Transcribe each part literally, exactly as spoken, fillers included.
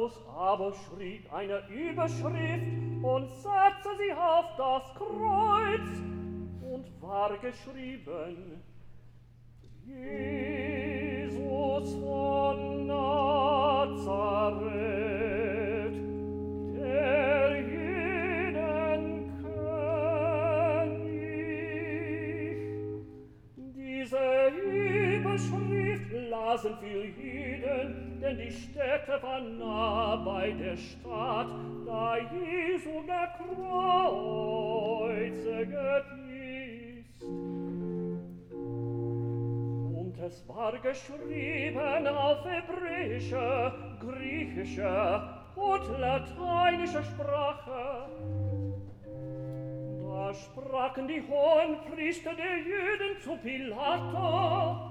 Pilatus aber schrieb eine Überschrift und setzte sie auf das Kreuz und war geschrieben: Jesus von Nazareth, der Judenkönig. Diese Überschrift lasen viele Juden, denn die Stätte war nah bei der Stadt, da Jesu gekreuziget ist. Und es war geschrieben auf hebräische, griechische und lateinische Sprache. Da sprachen die Hohenpriester der Juden zu Pilato: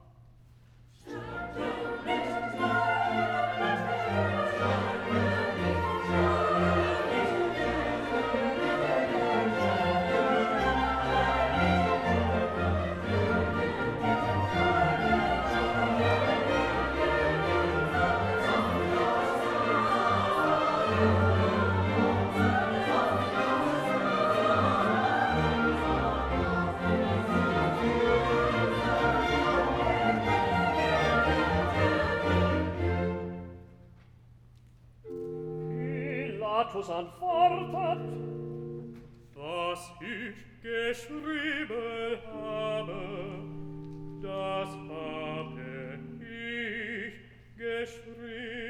Pilatus antwortet: Was ich geschrieben habe, das habe ich geschrieben.